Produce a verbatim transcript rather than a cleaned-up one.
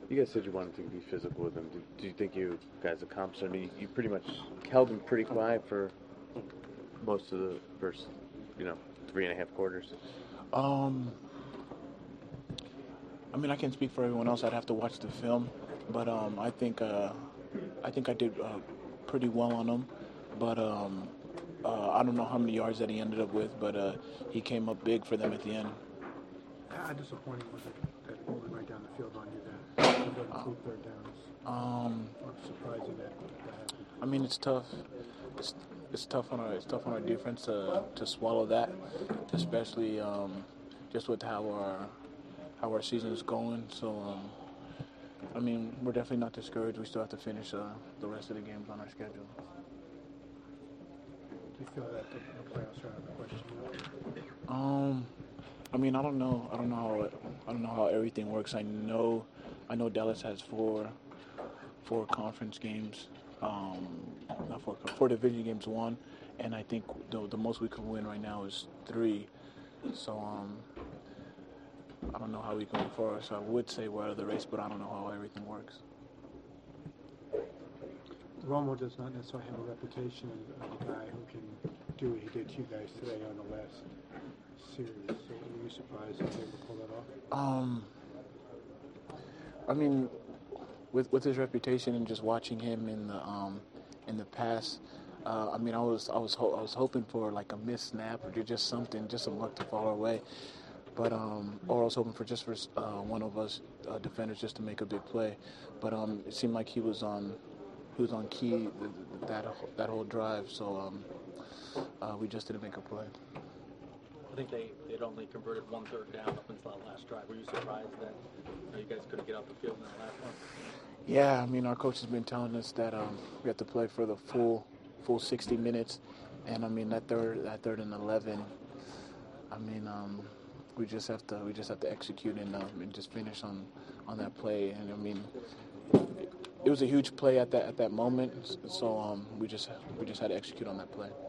You guys said you wanted to be physical with him. Do, do you think you guys accomplished it? I mean, you pretty much held him pretty quiet for most of the first, you know, three and a half quarters. Um, I mean, I can't speak for everyone else. I'd have to watch the film, but um, I think uh, I think I did uh, pretty well on him. But um, uh, I don't know how many yards that he ended up with, but uh, he came up big for them at the end. How disappointing was it that we went right down the field on you that you got two third downs? Um, Or surprising that that happened? I mean, it's tough. It's, it's tough on our it's tough on our defense to, to swallow that, especially um, just with how our how our season is going. So, um, I mean, we're definitely not discouraged. We still have to finish uh, the rest of the games on our schedule. Do you feel that the, the playoffs are out of the question now? Um, I mean, I don't know. I don't know how it, I don't know how everything works. I know, I know Dallas has four, four conference games, um, not four, four division games won, and I think the the most we can win right now is three. So um, I don't know how we can move forward. So I would say we're out of the race, but I don't know how everything works. Romo does not necessarily have a reputation of a guy who can do what he did to you guys today on the last series. So were you surprised he was able to pull that off? Um, I mean, with with his reputation and just watching him in the um, in the past, uh, I mean, I was I was ho- I was hoping for like a missed snap or just something, just some luck to fall our way. But um, or I was hoping for just for uh, one of us uh, defenders just to make a big play. But um, it seemed like he was on he was on key that that whole drive. So um, uh, we just didn't make a play. I think they they'd only converted one third down up until that last drive. Were you surprised that you, know, you guys couldn't get out the field in that last one? Yeah, I mean, our coach has been telling us that um, we have to play for the full full sixty minutes, and I mean that third that third and eleven. I mean, um, we just have to we just have to execute and, um, and just finish on, on that play. And I mean, it was a huge play at that at that moment. So um, we just we just had to execute on that play.